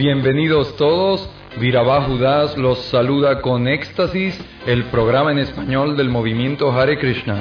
Bienvenidos todos, Virabha Judas los saluda con éxtasis, el programa en español del movimiento Hare Krishna.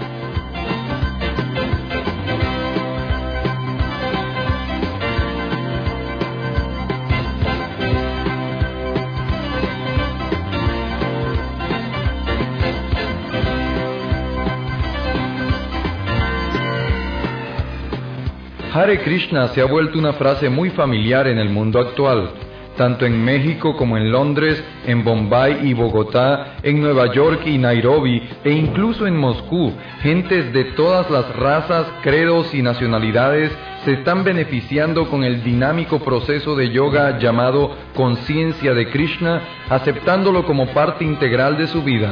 Hare Krishna se ha vuelto una frase muy familiar en el mundo actual, tanto en México como en Londres, en Bombay y Bogotá, en Nueva York y Nairobi, e incluso en Moscú. Gentes de todas las razas, credos y nacionalidades se están beneficiando con el dinámico proceso de yoga llamado conciencia de Krishna, aceptándolo como parte integral de su vida.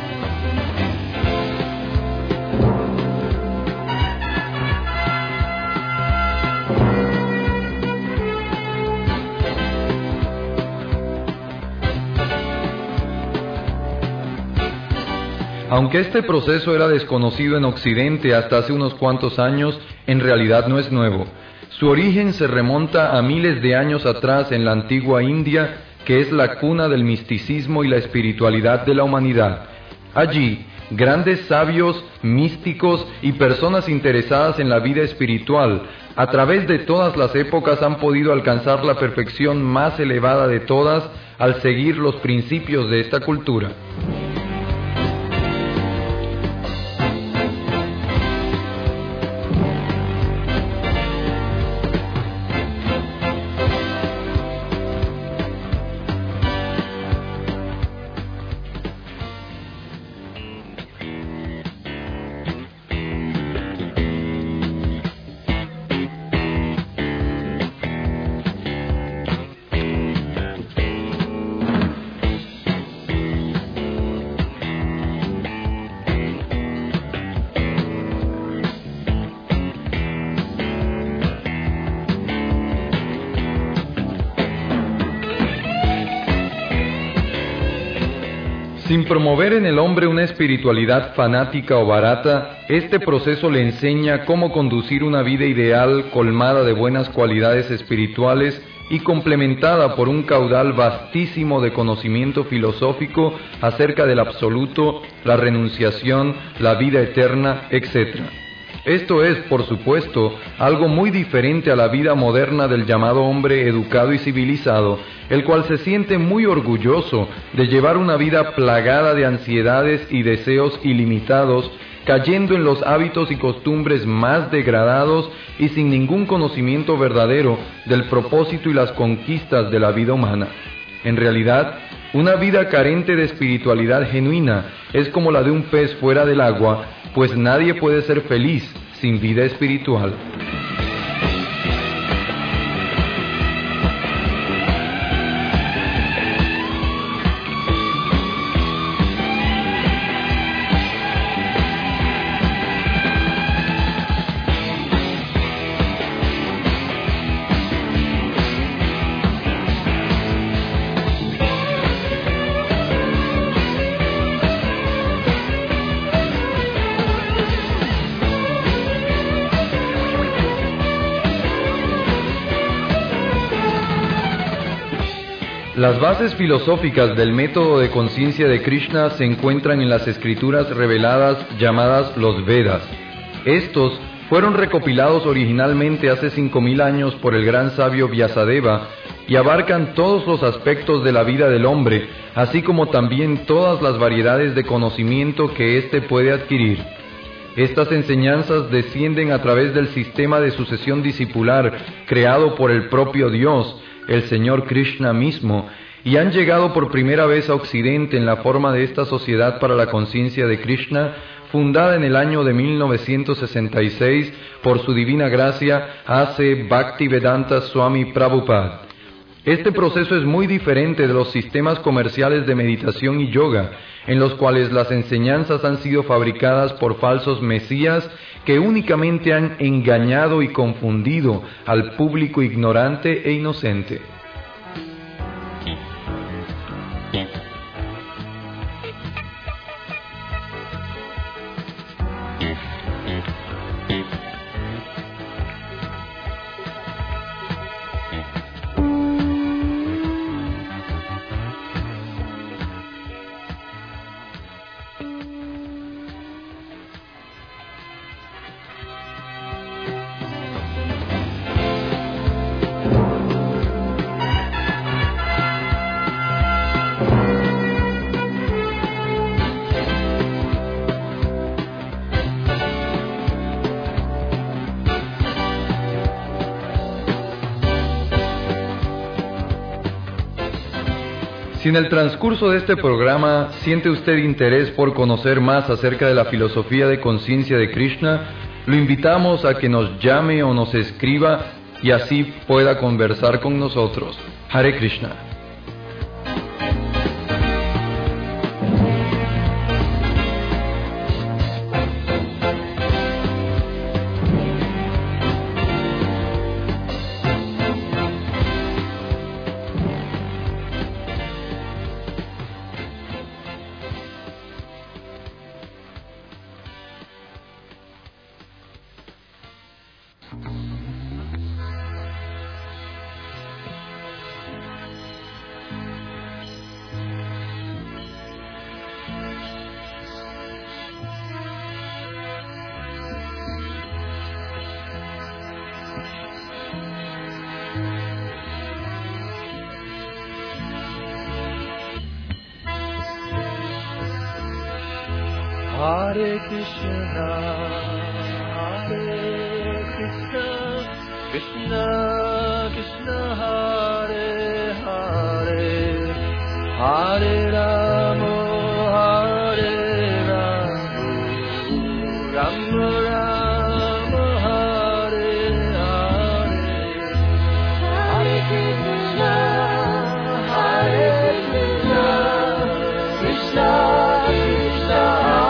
Aunque este proceso era desconocido en Occidente hasta hace unos cuantos años, en realidad no es nuevo. Su origen se remonta a miles de años atrás en la antigua India, que es la cuna del misticismo y la espiritualidad de la humanidad. Allí, grandes sabios, místicos y personas interesadas en la vida espiritual, a través de todas las épocas han podido alcanzar la perfección más elevada de todas al seguir los principios de esta cultura. Sin promover en el hombre una espiritualidad fanática o barata, este proceso le enseña cómo conducir una vida ideal colmada de buenas cualidades espirituales y complementada por un caudal vastísimo de conocimiento filosófico acerca del absoluto, la renunciación, la vida eterna, etc. Esto es, por supuesto, algo muy diferente a la vida moderna del llamado hombre educado y civilizado, el cual se siente muy orgulloso de llevar una vida plagada de ansiedades y deseos ilimitados, cayendo en los hábitos y costumbres más degradados y sin ningún conocimiento verdadero del propósito y las conquistas de la vida humana. En realidad, una vida carente de espiritualidad genuina es como la de un pez fuera del agua, pues nadie puede ser feliz sin vida espiritual. Las bases filosóficas del método de conciencia de Krishna se encuentran en las escrituras reveladas llamadas los Vedas. Estos fueron recopilados originalmente hace 5000 años por el gran sabio Vyasadeva y abarcan todos los aspectos de la vida del hombre, así como también todas las variedades de conocimiento que éste puede adquirir. Estas enseñanzas descienden a través del sistema de sucesión discipular creado por el propio Dios, el Señor Krishna mismo, y han llegado por primera vez a Occidente en la forma de esta Sociedad para la Conciencia de Krishna, fundada en el año de 1966 por su divina gracia A.C. Bhaktivedanta Swami Prabhupada. Este proceso es muy diferente de los sistemas comerciales de meditación y yoga, en los cuales las enseñanzas han sido fabricadas por falsos mesías que únicamente han engañado y confundido al público ignorante e inocente. Si en el transcurso de este programa siente usted interés por conocer más acerca de la filosofía de conciencia de Krishna, lo invitamos a que nos llame o nos escriba y así pueda conversar con nosotros. Hare Krishna. Hare Krishna, Hare Krishna, Krishna Krishna, Hare Hare, Hare Rama, Hare Rama, Rama Rama, Hare Hare, Hare Krishna, Hare Krishna, Krishna Krishna,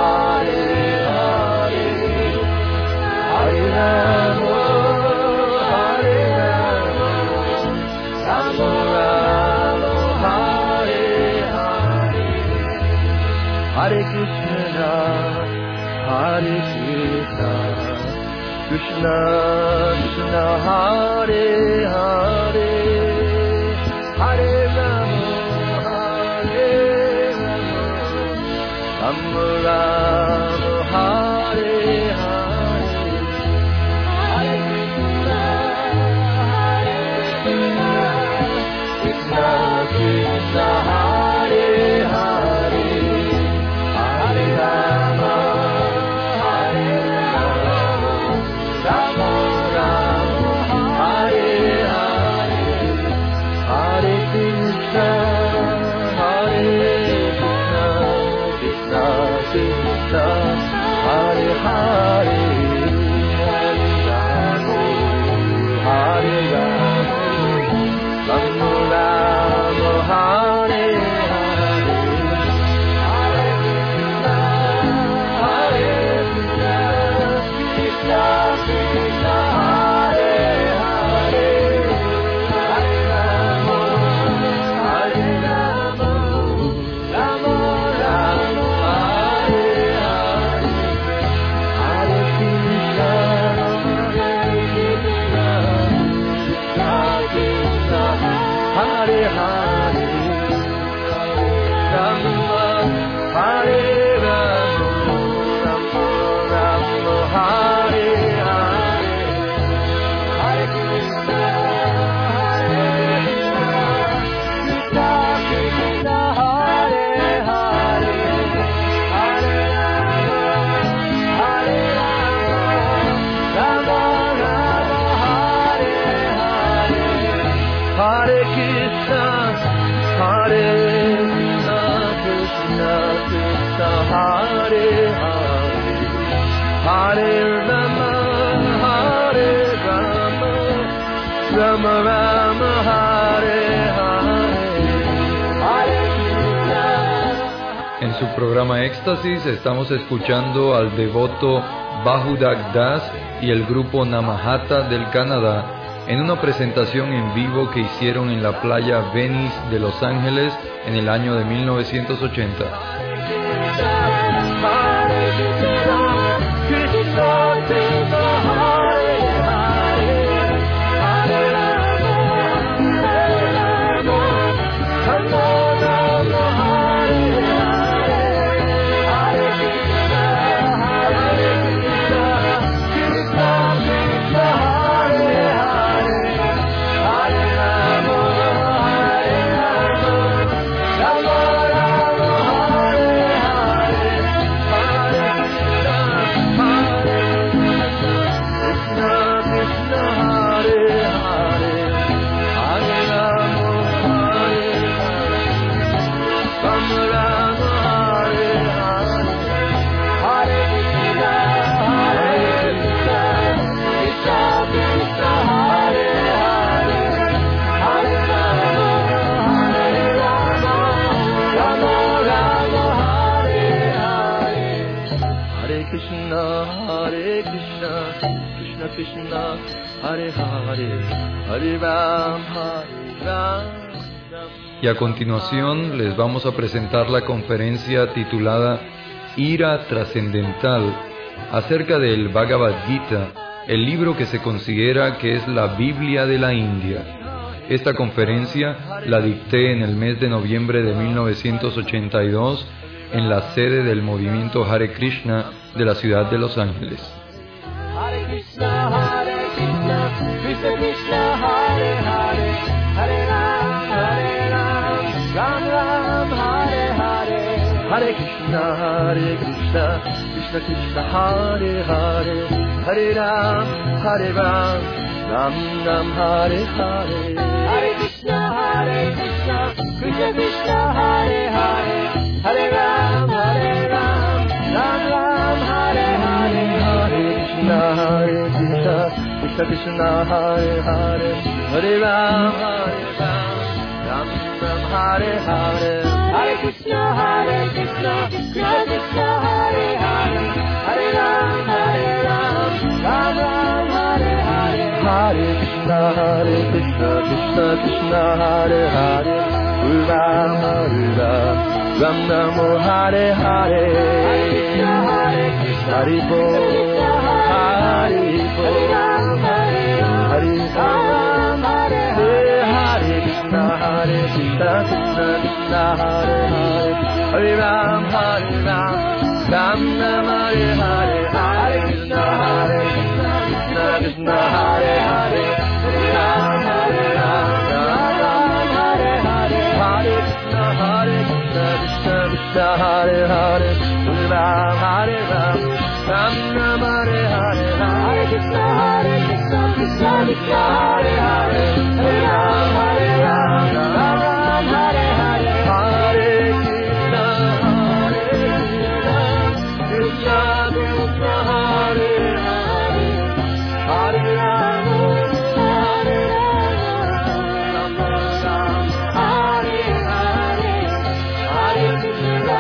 Hare Krishna, Hare Krishna, Krishna Krishna, Hare Hare, Hare Rama, Hare Rama, Rama Rama, Hare Hare, Hare Krishna, Hare Krishna, Krishna Krishna, Hare Hare, Hare Rama, Hare Rama, Rama Rama, Hare Hare, Hare Krishna, Hare Krishna, Krishna Krishna, Hare Hare, Hare Rama, Hare Rama, Rama Rama, Hare Hare, Hare Krishna, Hare Krishna, Krishna Krishna, Hare Hare, Hare Rama, Hare Rama, Rama Rama, Hare Hare, Hare Krishna, Hare Krishna, Krishna Krishna, Hare Hare, Rama, Hare Rama, Rama Rama, Hare Hare, Hare Krishna, Hare Krishna, Krishna Krishna, Hare Hare, Hare Rama, Hare Rama, Rama Rama, Hare Hare, Hare Krishna, Hare Krishna, Krishna Krishna, Hare Hare, Hare Rama, Hare Rama, Rama Rama, Hare Hare, Hare Krishna. En su programa Éxtasis estamos escuchando al devoto Bahudak Das y el grupo Namahata del Canadá en una presentación en vivo que hicieron en la playa Venice de Los Ángeles en el año de 1980. Hare Hare Krishna, Krishna Krishna, Hare Hare, Hare Ram, Hare Ram. Y a continuación les vamos a presentar la conferencia titulada Ira Trascendental acerca del Bhagavad Gita, el libro que se considera que es la Biblia de la India. Esta conferencia la dicté en el mes de noviembre de 1982 en la sede del movimiento Hare Krishna de la ciudad de Los Ángeles. Hare Krishna, Krishna Krishna, Hare Hare, Hare Ram, Ram Ram, Hare Hare. Hare Krishna, Krishna Krishna, Hare Hare, Hare Ram, Ram Ram, Hare Hare. Hare Krishna, Krishna Krishna, Hare Hare, Hare Ram, Ram Ram, Hare Hare. Hare Krishna, Krishna Krishna, Hare Hare, Hare Ram, Ram Ram, Hare Hare. Hare Krishna, Krishna Krishna, Hare Hare, Hare Ram, Ram Ram, Hare Hare. Hare Krishna, Krishna Krishna, Hare Hare, Hare Ram, Ram Ram, Hare Hare. Hari Bol, Hari Bol, Hari Ram, Hare Krishna, Krishna Krishna, Hare Hare, Hare Ram, Ram Ram, Hare Hare. Hare Krishna, Krishna Krishna, Hare Hare, Hare Ram, Ram Hare Hare. Hare Krishna, Krishna Krishna, Hare Hare, Hare Ram, Ram Ram, Hare Hare. Hare Krishna, Krishna Krishna, Hare Hare, Hare Ram, Ram Ram, Hare Hare. Hare Krishna, Krishna Krishna, Hare Hare, Hare Ram, Ram Ram, Hare Hare. Hare Krishna,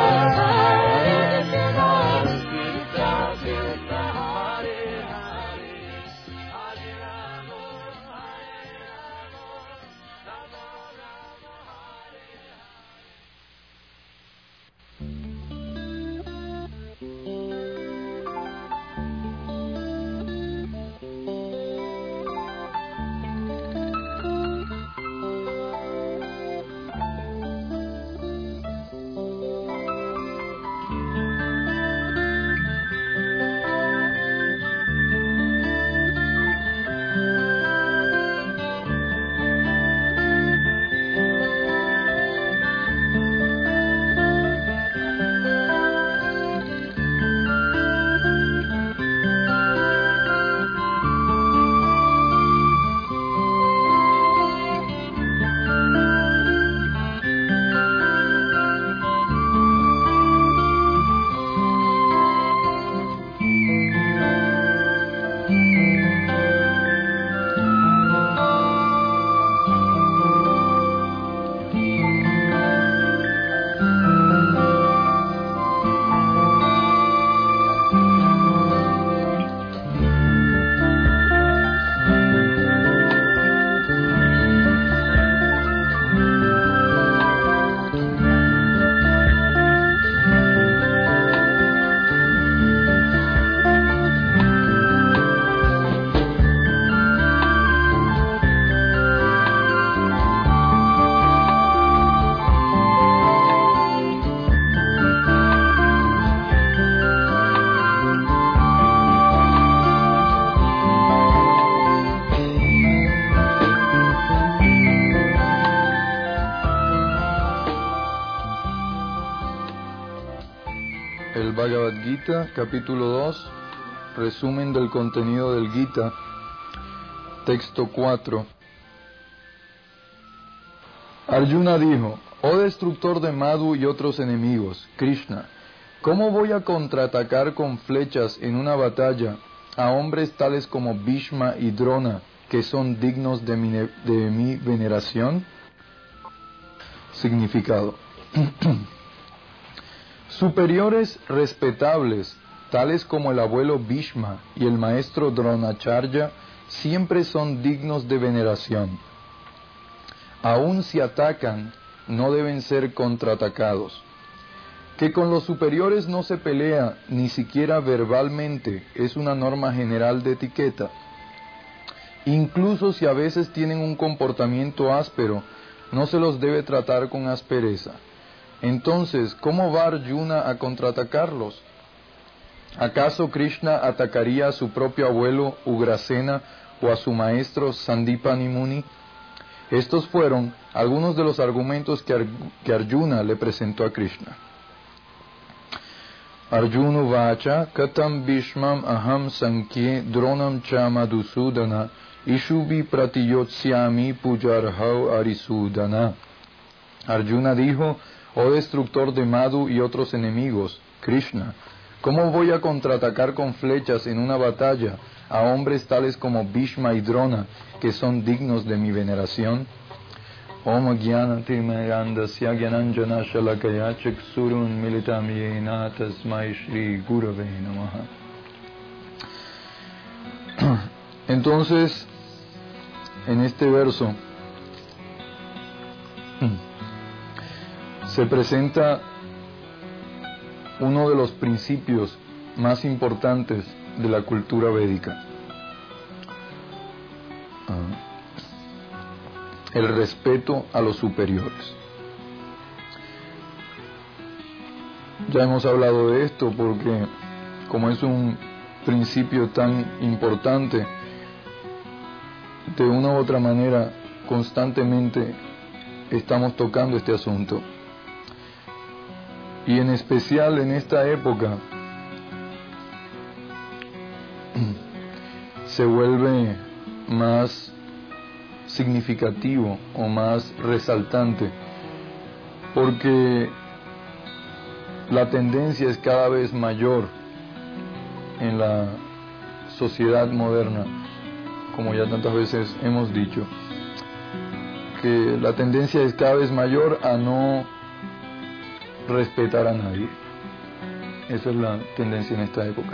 El Bhagavad Gita, capítulo 2, resumen del contenido del Gita, texto 4. Arjuna dijo: oh destructor de Madhu y otros enemigos, Krishna, ¿cómo voy a contraatacar con flechas en una batalla a hombres tales como Bhishma y Drona, que son dignos de mi veneración? Significado. Superiores respetables, tales como el abuelo Bhishma y el maestro Dronacharya, siempre son dignos de veneración. Aun si atacan, no deben ser contraatacados. Que con los superiores no se pelea, ni siquiera verbalmente, es una norma general de etiqueta. Incluso si a veces tienen un comportamiento áspero, no se los debe tratar con aspereza. Entonces, ¿cómo va Arjuna a contraatacarlos? ¿Acaso Krishna atacaría a su propio abuelo Ugrasena o a su maestro Sandipani Muni? Estos fueron algunos de los argumentos que Arjuna le presentó a Krishna. Arjuna vacha katam bhishmam aham sankye dronam cha madhusudana ishubi pratiyotsyami pujarhau arisudana. Arjuna dijo: oh destructor de Madhu y otros enemigos, Krishna, ¿cómo voy a contraatacar con flechas en una batalla a hombres tales como Bhishma y Drona, que son dignos de mi veneración? Om Jnana Tirmayandasya Gyananjana Shalakaya Chaksurun Militam Yena Tasmai Shri Gurave Namaha. Entonces, en este verso se presenta uno de los principios más importantes de la cultura védica. El respeto a los superiores. Ya hemos hablado de esto porque, como es un principio tan importante, de una u otra manera constantemente estamos tocando este asunto. Y en especial en esta época se vuelve más significativo o más resaltante, porque la tendencia es cada vez mayor en la sociedad moderna, como ya tantas veces hemos dicho, que la tendencia es cada vez mayor a no respetar a nadie. Esa es la tendencia en esta época.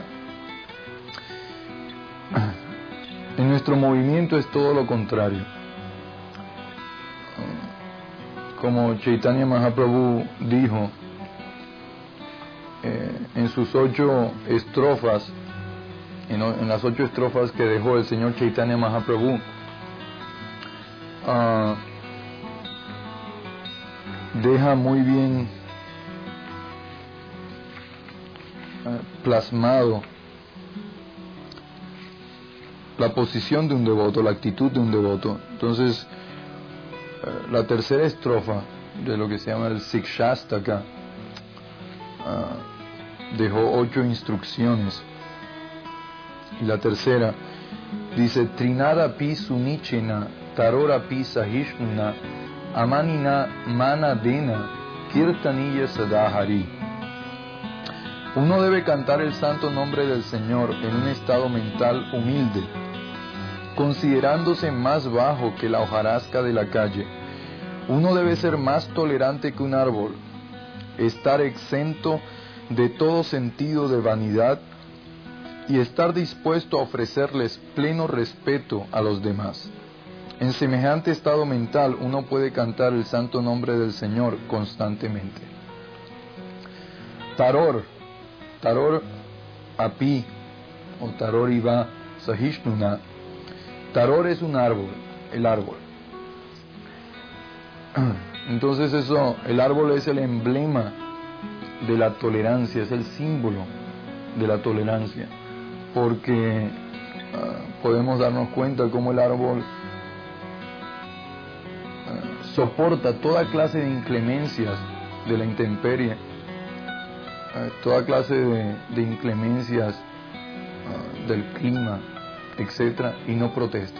En nuestro movimiento es todo lo contrario. Como Chaitanya Mahaprabhu dijo en sus 8 estrofas, en las 8 estrofas que dejó el señor Chaitanya Mahaprabhu, deja muy bien plasmado la posición de un devoto, la actitud de un devoto. Entonces, la tercera estrofa de lo que se llama el Sikshastaka dejó 8 instrucciones. Y la tercera dice: Trinada pi sunichena, tarora pi sahishnuna, amanina manadena, kirtaniya sadahari. Uno debe cantar el santo nombre del Señor en un estado mental humilde, considerándose más bajo que la hojarasca de la calle. Uno debe ser más tolerante que un árbol, estar exento de todo sentido de vanidad y estar dispuesto a ofrecerles pleno respeto a los demás. En semejante estado mental uno puede cantar el santo nombre del Señor constantemente. Taror api o taror iva sahishnuna. Taror es un árbol, el árbol. Entonces el árbol es el emblema de la tolerancia, es el símbolo de la tolerancia, porque podemos darnos cuenta cómo el árbol soporta toda clase de inclemencias de la intemperie, toda clase de inclemencias del clima, etcétera, y no protesta.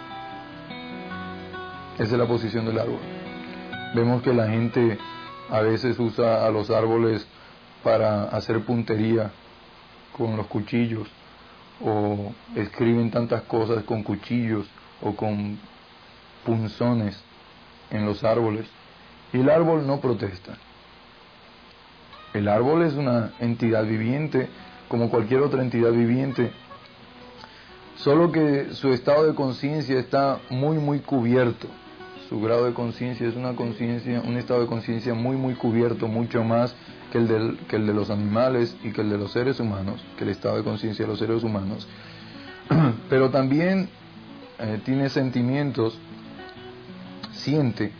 Esa es la posición del árbol. Vemos que la gente a veces usa a los árboles para hacer puntería con los cuchillos, o escriben tantas cosas con cuchillos o con punzones en los árboles, y el árbol no protesta. El árbol es una entidad viviente como cualquier otra entidad viviente, solo que su estado de conciencia está muy cubierto. Su grado de conciencia es un estado de conciencia muy cubierto, mucho más que el de los animales y que el de los seres humanos, que el estado de conciencia de los seres humanos. Pero también tiene sentimientos, siente,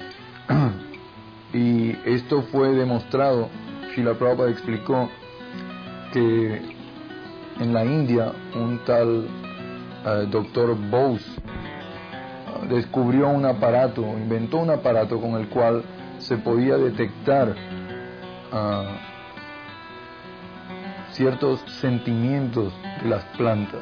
y esto fue demostrado. Srila Prabhupada explicó que en la India un tal doctor Bose descubrió un aparato, inventó un aparato con el cual se podía detectar ciertos sentimientos de las plantas.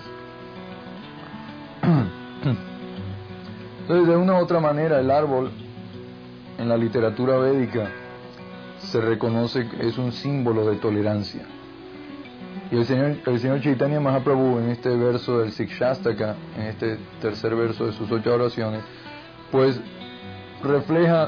Entonces, de una u otra manera, el árbol en la literatura védica se reconoce que es un símbolo de tolerancia. Y el señor Chaitanya Mahaprabhu, en este verso del Sikshastaka, en este tercer verso de sus 8 oraciones, pues refleja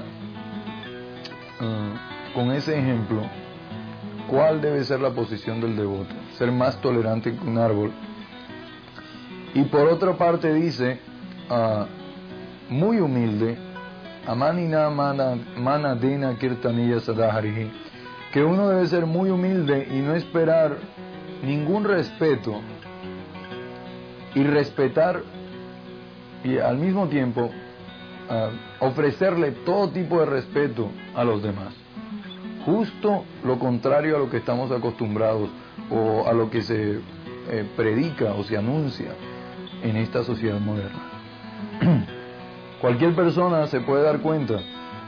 con ese ejemplo cuál debe ser la posición del devoto, ser más tolerante que un árbol. Y por otra parte dice, muy humilde, amanina manadena kirtaniya sadaharihi, que uno debe ser muy humilde y no esperar ningún respeto, y respetar y al mismo tiempo ofrecerle todo tipo de respeto a los demás. Justo lo contrario a lo que estamos acostumbrados o a lo que se predica o se anuncia en esta sociedad moderna. Cualquier persona se puede dar cuenta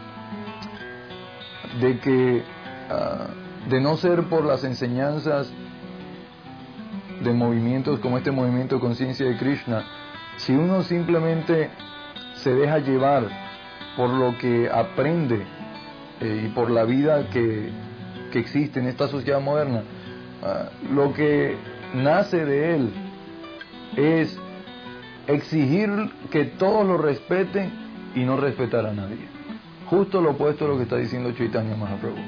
de que de no ser por las enseñanzas de movimientos como este movimiento de conciencia de Krishna, si uno simplemente se deja llevar por lo que aprende y por la vida que existe en esta sociedad moderna, lo que nace de él es exigir que todos lo respeten y no respetar a nadie. Justo lo opuesto a lo que está diciendo Chaitanya Mahaprabhu.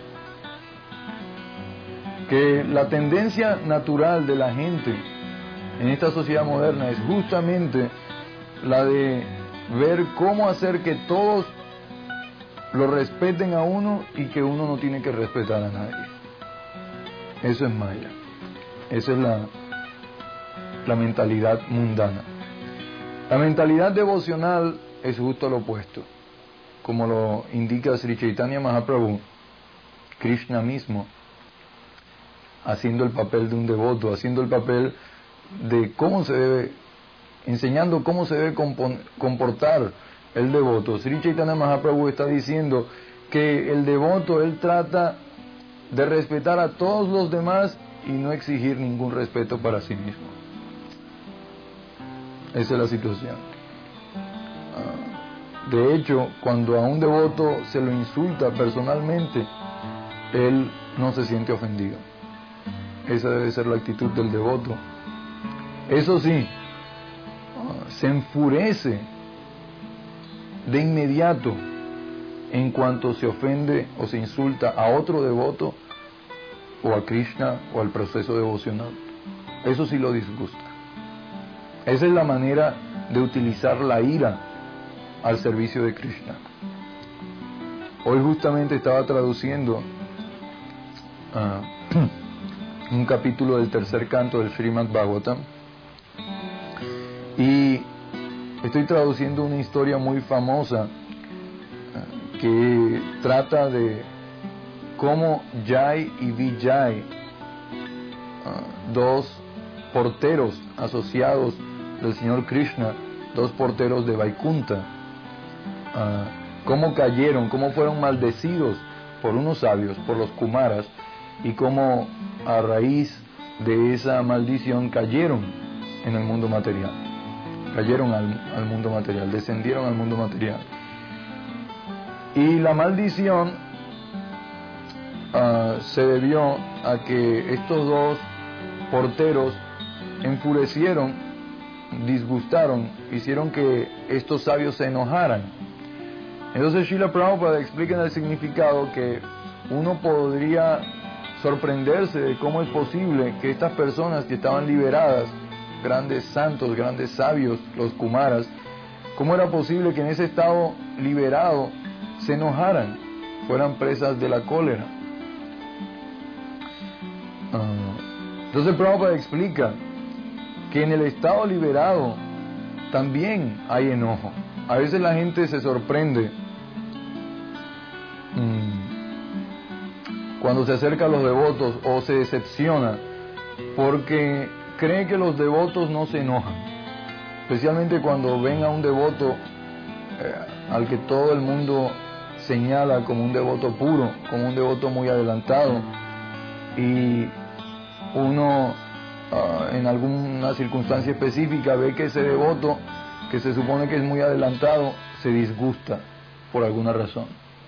Que la tendencia natural de la gente en esta sociedad moderna es justamente la de ver cómo hacer que todos lo respeten a uno y que uno no tiene que respetar a nadie. Eso es Maya. Esa es la mentalidad mundana. La mentalidad devocional es justo lo opuesto. Como lo indica Sri Chaitanya Mahaprabhu, Krishna mismo, haciendo el papel de un devoto, haciendo el papel de cómo se debe, enseñando cómo se debe comportar el devoto. Sri Chaitanya Mahaprabhu está diciendo que el devoto, él trata de respetar a todos los demás y no exigir ningún respeto para sí mismo. Esa es la situación. De hecho, cuando a un devoto se lo insulta personalmente, él no se siente ofendido. Esa debe ser la actitud del devoto. Eso sí, se enfurece de inmediato en cuanto se ofende o se insulta a otro devoto o a Krishna o al proceso devocional. Eso sí lo disgusta. Esa es la manera de utilizar la ira al servicio de Krishna. Hoy justamente estaba traduciendo un capítulo del tercer canto del Srimad Bhagavatam y estoy traduciendo una historia muy famosa que trata de cómo Jai y Vijay, dos porteros asociados del Señor Krishna, dos porteros de Vaikunta, cómo cayeron, cómo fueron maldecidos por unos sabios, por los Kumaras, y cómo a raíz de esa maldición cayeron en el mundo material, cayeron al mundo material, descendieron al mundo material. Y la maldición se debió a que estos dos porteros enfurecieron, disgustaron, hicieron que estos sabios se enojaran. Entonces Srila Prabhupada explica en el significado que uno podría sorprenderse de cómo es posible que estas personas que estaban liberadas, grandes santos, grandes sabios, los Kumaras, cómo era posible que en ese estado liberado se enojaran, fueran presas de la cólera. Entonces Prabhupada explica que en el estado liberado también hay enojo. A veces la gente se sorprende cuando se acerca a los devotos, o se decepciona porque cree que los devotos no se enojan, especialmente cuando ven a un devoto al que todo el mundo señala como un devoto puro, como un devoto muy adelantado, y uno en alguna circunstancia específica ve que ese devoto, que se supone que es muy adelantado, se disgusta por alguna razón.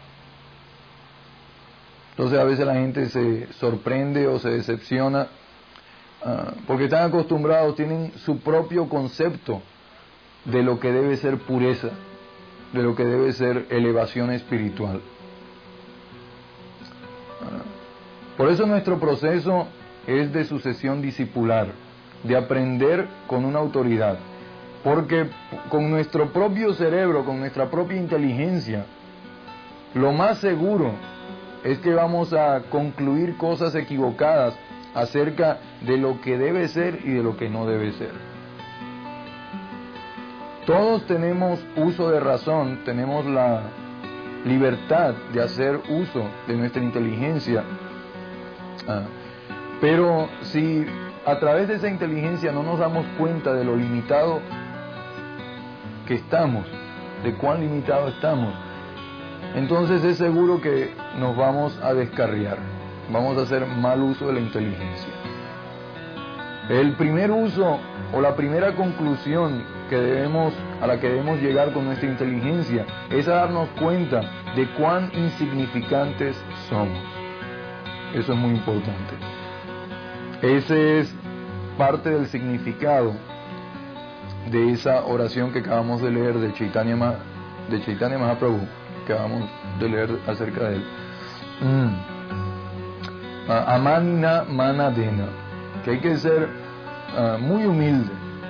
Entonces a veces la gente se sorprende o se decepciona porque están acostumbrados, tienen su propio concepto de lo que debe ser pureza, de lo que debe ser elevación espiritual. Por eso nuestro proceso es de sucesión discipular, de aprender con una autoridad, porque con nuestro propio cerebro, con nuestra propia inteligencia, lo más seguro es que vamos a concluir cosas equivocadas acerca de lo que debe ser y de lo que no debe ser. Todos tenemos uso de razón, tenemos la libertad de hacer uso de nuestra inteligencia, pero si a través de esa inteligencia no nos damos cuenta de lo limitado que estamos, de cuán limitado estamos, entonces es seguro que nos vamos a descarriar, vamos a hacer mal uso de la inteligencia. El primer uso o la primera conclusión a la que debemos llegar con nuestra inteligencia es a darnos cuenta de cuán insignificantes somos. Eso es muy importante. Ese es parte del significado de esa oración que acabamos de leer de Chaitanya Mahaprabhu, que acabamos de leer acerca de él. Amanina manadena, que hay que ser muy humilde.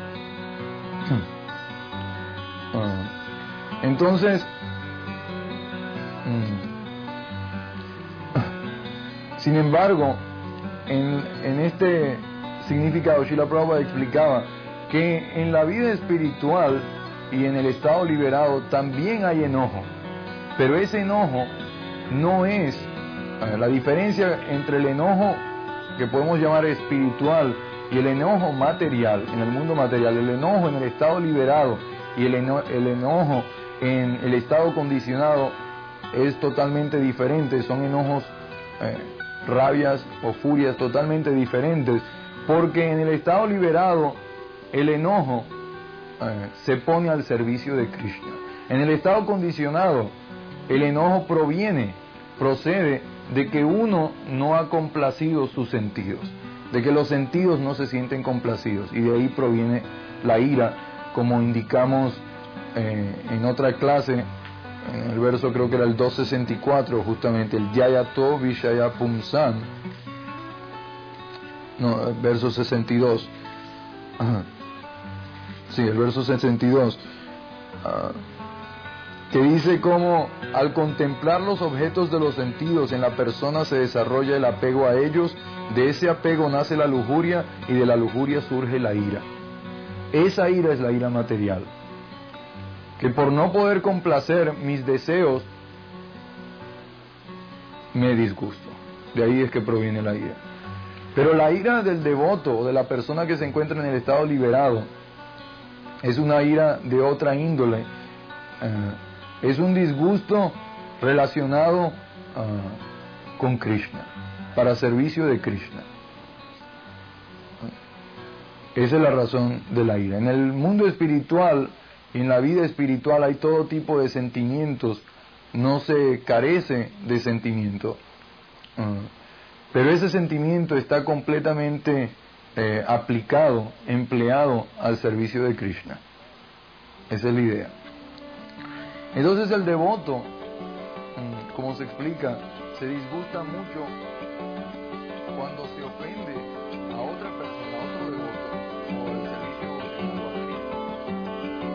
Entonces, sin embargo, en este significado, Srila Prabhupada explicaba que en la vida espiritual y en el estado liberado también hay enojo, pero ese enojo no es la diferencia entre el enojo que podemos llamar espiritual y el enojo material, en el mundo material. El enojo en el estado liberado y el enojo en el estado condicionado es totalmente diferente. Son enojos, rabias o furias totalmente diferentes, porque en el estado liberado el enojo se pone al servicio de Krishna. En el estado condicionado el enojo procede de que uno no ha complacido sus sentidos, de que los sentidos no se sienten complacidos, y de ahí proviene la ira, como indicamos en otra clase, en el verso creo que era el 264, justamente el Yayato Vishaya Pumsan, no, el verso 62, sí, el verso 62, que dice cómo al contemplar los objetos de los sentidos en la persona se desarrolla el apego a ellos, de ese apego nace la lujuria y de la lujuria surge la ira. Esa ira es la ira material, que por no poder complacer mis deseos me disgusto. De ahí es que proviene la ira. Pero la ira del devoto o de la persona que se encuentra en el estado liberado es una ira de otra índole. Es un disgusto relacionado con Krishna, para servicio de Krishna. Esa es la razón de la ira. En el mundo espiritual y en la vida espiritual hay todo tipo de sentimientos, no se carece de sentimiento, pero ese sentimiento está completamente aplicado, empleado al servicio de Krishna. Esa es la idea. Entonces el devoto, como se explica, se disgusta mucho cuando se ofende a otra persona, a otro devoto, por el servicio devocional a Cristo.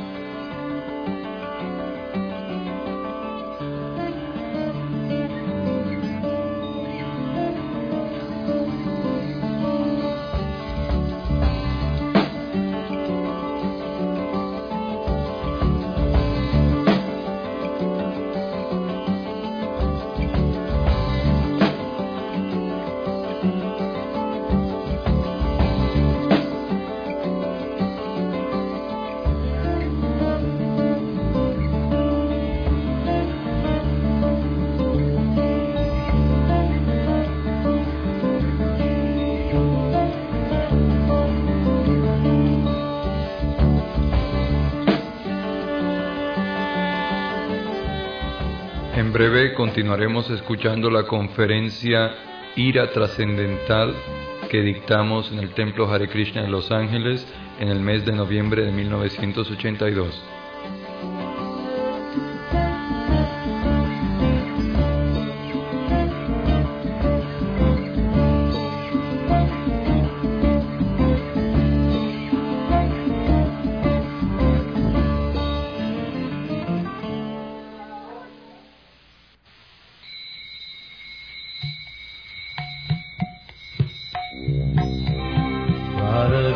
En breve continuaremos escuchando la conferencia Ira Trascendental que dictamos en el Templo Hare Krishna de Los Ángeles en el mes de noviembre de 1982. Hare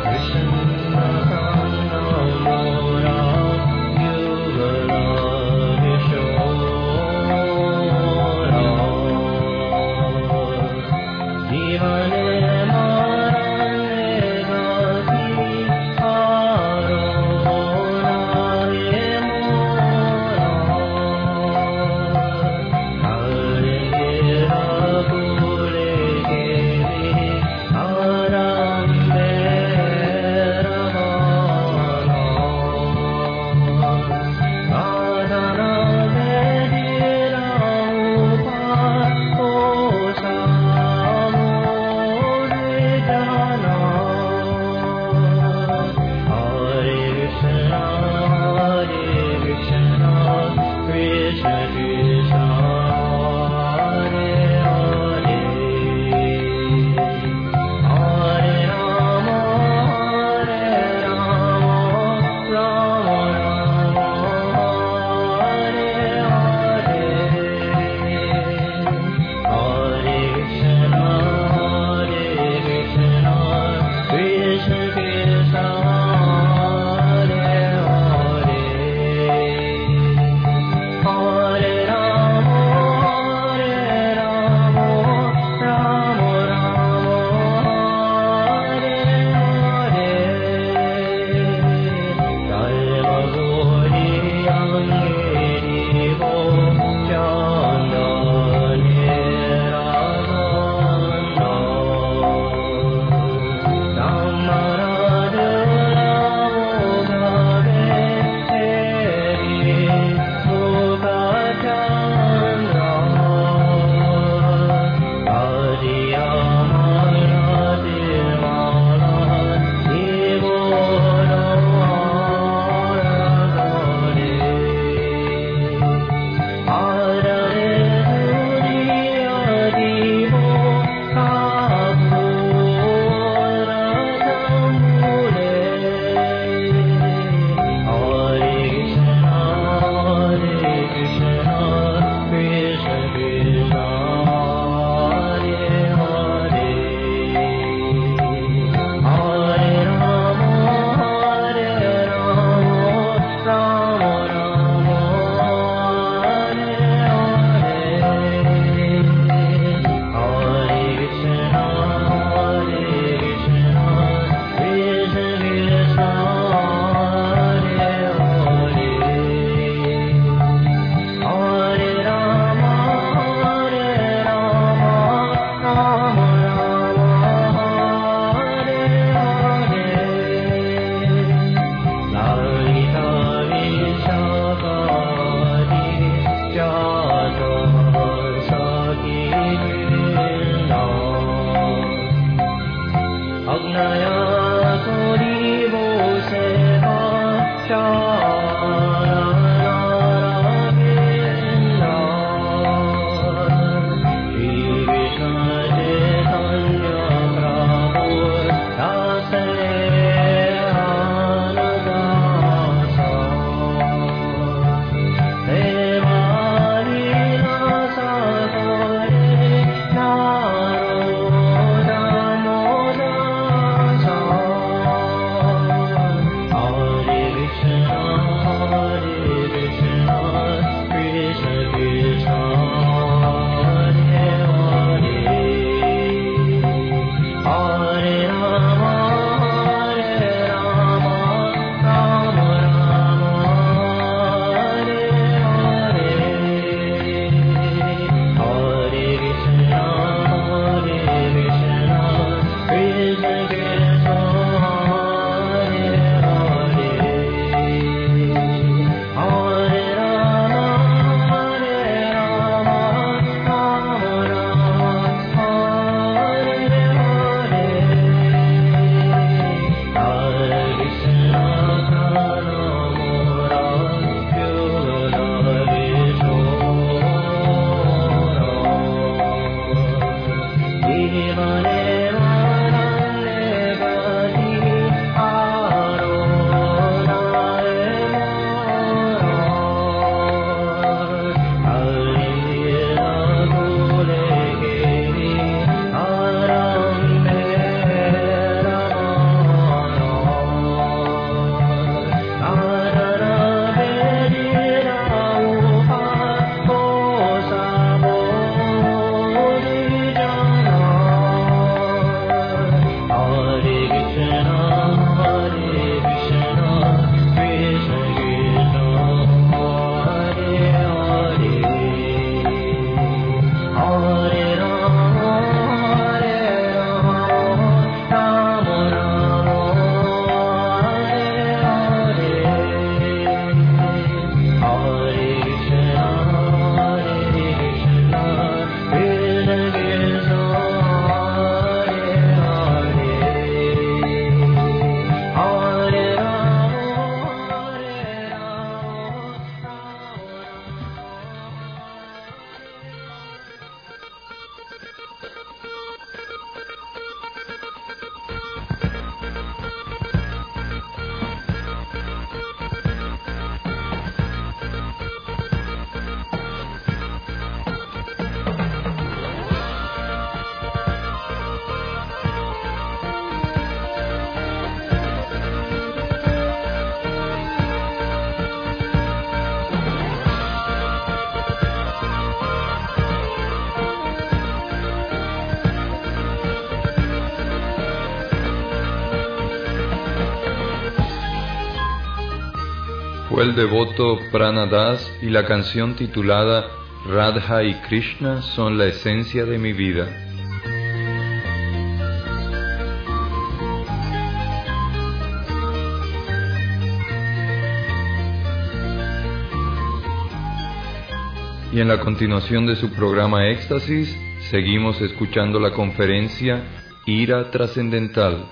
Fue el devoto Pranadas y la canción titulada Radha y Krishna son la esencia de mi vida. Y en la continuación de su programa Éxtasis, seguimos escuchando la conferencia Ira Trascendental.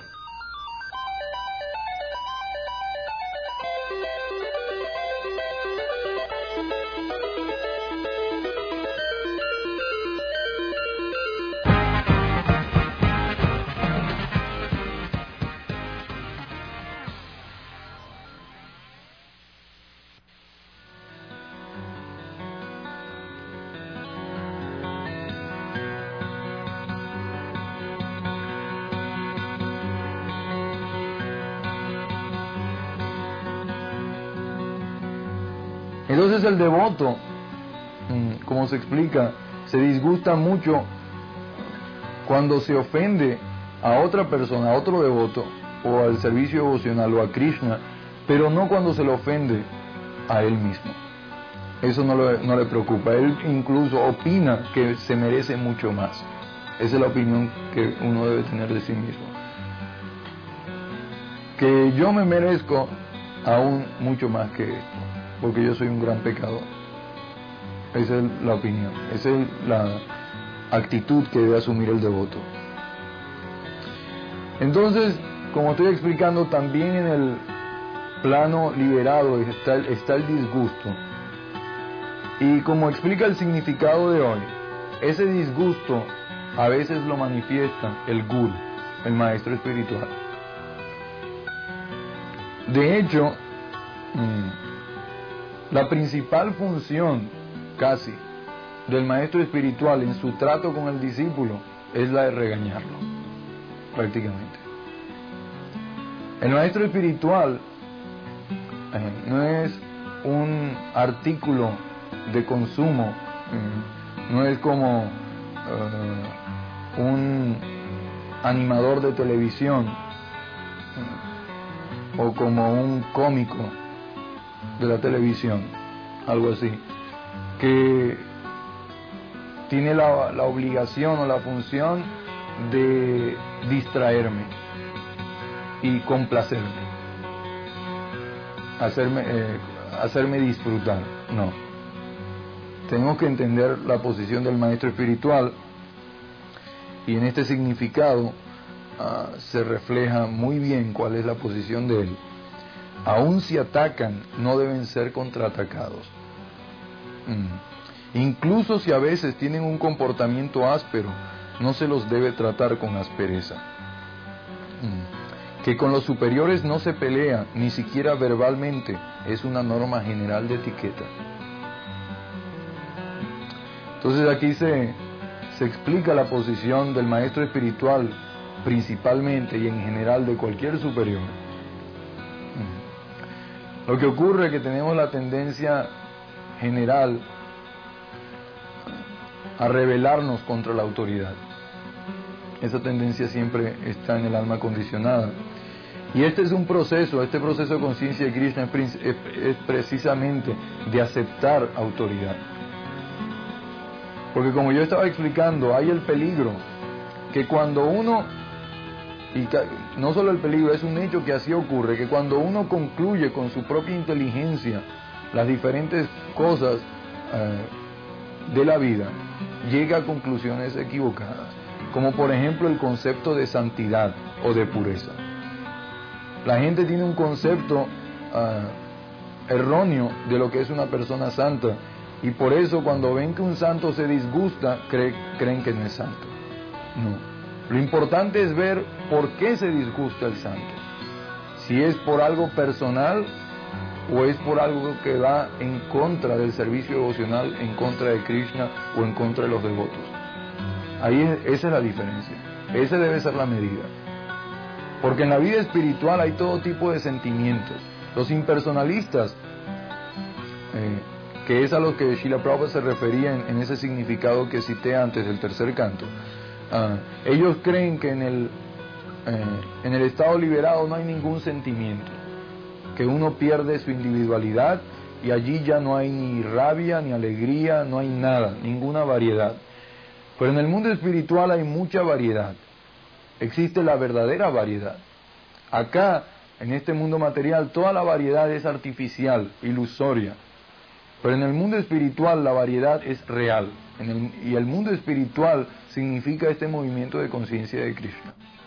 Entonces el devoto, como se explica, se disgusta mucho cuando se ofende a otra persona, a otro devoto, o al servicio devocional, o a Krishna, pero no cuando se le ofende a él mismo. Eso no le preocupa. Él incluso opina que se merece mucho más. Esa es la opinión que uno debe tener de sí mismo. Que yo me merezco aún mucho más que esto, porque yo soy un gran pecador. Esa es la opinión, esa es la actitud que debe asumir el devoto. Entonces, como estoy explicando, también en el plano liberado está el disgusto. Y como explica el significado de hoy, ese disgusto a veces lo manifiesta el guru, el maestro espiritual. De hecho, la principal función, casi, del maestro espiritual en su trato con el discípulo es la de regañarlo, prácticamente. El maestro espiritual no es un artículo de consumo, no es como un animador de televisión o como un cómico de la televisión, algo así, que tiene la obligación o la función de distraerme y complacerme, hacerme disfrutar. No, tengo que entender la posición del maestro espiritual, y en este significado se refleja muy bien cuál es la posición de él. Aún si atacan, no deben ser contraatacados. Incluso si a veces tienen un comportamiento áspero, no se los debe tratar con aspereza. Que con los superiores no se pelea, ni siquiera verbalmente, es una norma general de etiqueta. Entonces aquí se explica la posición del maestro espiritual, principalmente y en general de cualquier superior. Lo que ocurre es que tenemos la tendencia general a rebelarnos contra la autoridad. Esa tendencia siempre está en el alma condicionada. Y este es un proceso, este proceso de conciencia de Krishna es precisamente de aceptar autoridad. Porque como yo estaba explicando, hay el peligro que cuando uno, y no solo el peligro, es un hecho que así ocurre, que cuando uno concluye con su propia inteligencia las diferentes cosas de la vida, llega a conclusiones equivocadas, como por ejemplo el concepto de santidad o de pureza. La gente tiene un concepto erróneo de lo que es una persona santa, y por eso cuando ven que un santo se disgusta, creen que no es santo. No. Lo importante es ver por qué se disgusta el santo. Si es por algo personal o es por algo que va en contra del servicio devocional, en contra de Krishna o en contra de los devotos. Esa es la diferencia. Esa debe ser la medida. Porque en la vida espiritual hay todo tipo de sentimientos. Los impersonalistas, que es a lo que Srila Prabhupada se refería en ese significado que cité antes del tercer canto, ellos creen que en el estado liberado no hay ningún sentimiento. que uno pierde su individualidad y allí ya no hay ni rabia, ni alegría, no hay nada, ninguna variedad. Pero en el mundo espiritual hay mucha variedad, existe la verdadera variedad. Acá, en este mundo material, toda la variedad es artificial, ilusoria. Pero en el mundo espiritual la variedad es real. Y el mundo espiritual significa este movimiento de conciencia de Krishna.